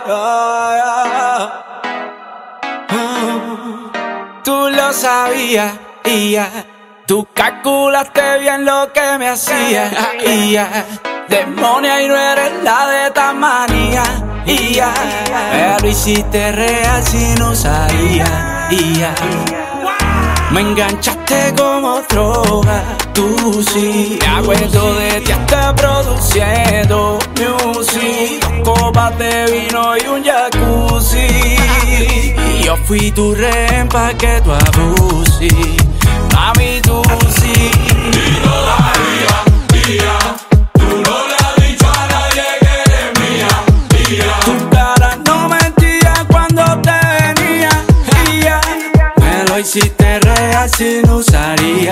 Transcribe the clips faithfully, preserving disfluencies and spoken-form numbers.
yeah, yeah. Oh, tú lo sabías y ya. Tú calculaste bien lo que me hacía y ya. Demonia y no eres la de tan manía y ya. Pero hiciste real sin usaría y ya. Me enganchaste como droga, tú sí. Me acuerdo de ti hasta produciendo music. Dos copas de vino y un jacuzzi. Y yo fui tu rehén pa' que tú abuses. Mami, tú sí. Y todavía, mía, tú no le has dicho a nadie que eres mía, mía. Tu cara no mentía cuando te venía, mía. Me lo hiciste real sin usaría.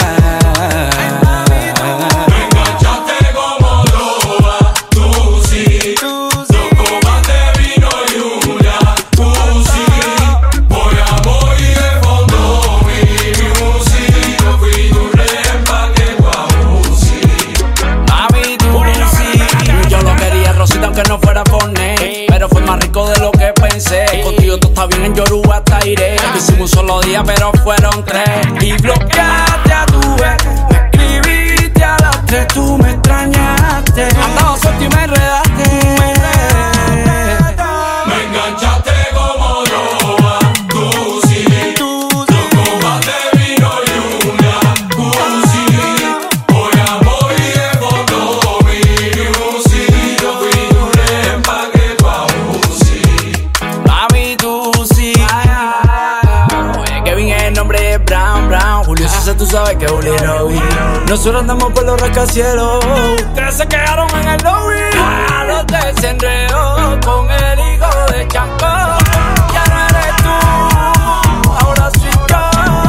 Me enganchaste como droga, tú sí. Dos copas de vino y un jacuzzi. Voy a morir de fondo, mi music. Yo fui tu rehén pa' que tú abuses. Mami, tú sí. Yo lo quería Rosita aunque no fuera por ney, pero fue más rico de lo que pensé. Contigo todo está bien, en Yoruba hasta iré. Hicimos un solo día pero fueron tres. Y bloqueaste a tu ex, me escribiste a las tres. Tú me extrañaste, andaba suelto y me enredaste. Me enganchaste como droga, tú sí. Dos copas de vino y un jacuzzi. Voy a morir de fondo, mi music. Yo fui tu rehén pa' que tú abuses. Mami, tú sí. Oye, Kevin es el nombre es Brown, Brown. Julio César, tú sabes que Julio Robin. Nosotros andamos por los rascacielos. Ustedes se quedaron en el lobby. Ah, los desenredó con el hijo de Chaco. Ya no eres tú, ahora soy yo.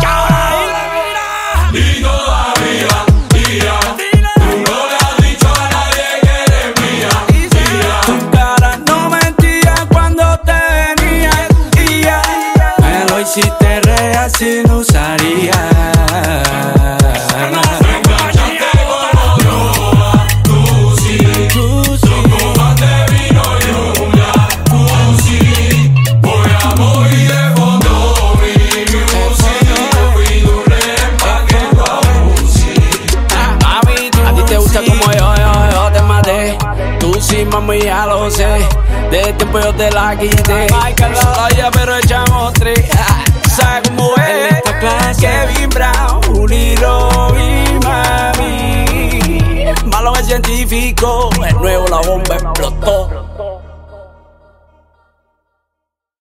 Y todavía, mía, tú no le has dicho a nadie que eres mía, mía. Tu cara no mentía cuando te venía y ya. Me lo hiciste real sin usaría. Me enganchaste como droga, tú sí. Dos copas de vino y un jacuzzi. Voy a morir de fondo, mi music. Yo fui tu rehén pa' que tú abuses. Mami, tú a ti te gusta como yo, yo, yo te maté. Tú sí, mami, ya lo sé. De tiempo yo te la quité. Vaya, pero echamos tres. ¿Sabes cómo es? Kevin Brown, Juli Robin, mami. Malo el científico, el nuevo la bomba explotó.